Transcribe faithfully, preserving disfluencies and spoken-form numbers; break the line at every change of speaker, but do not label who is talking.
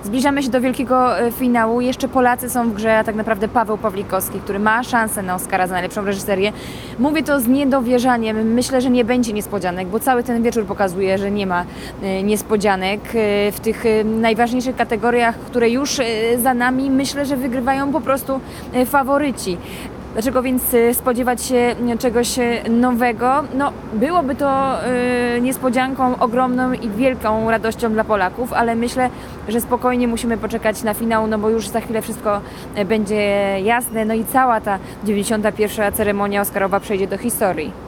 Zbliżamy się do wielkiego finału. Jeszcze Polacy są w grze, a tak naprawdę Paweł Pawlikowski, który ma szansę na Oscara za najlepszą reżyserię. Mówię to z niedowierzaniem. Myślę, że nie będzie niespodzianek, bo cały ten wieczór pokazuje, że nie ma niespodzianek. W tych najważniejszych kategoriach, które już za nami, myślę, że wygrywają po prostu faworyci. Dlaczego więc spodziewać się czegoś nowego? No, byłoby to y, niespodzianką ogromną i wielką radością dla Polaków, ale myślę, że spokojnie musimy poczekać na finał, no bo już za chwilę wszystko będzie jasne, no i cała ta dziewięćdziesiąta pierwsza ceremonia Oscarowa przejdzie do historii.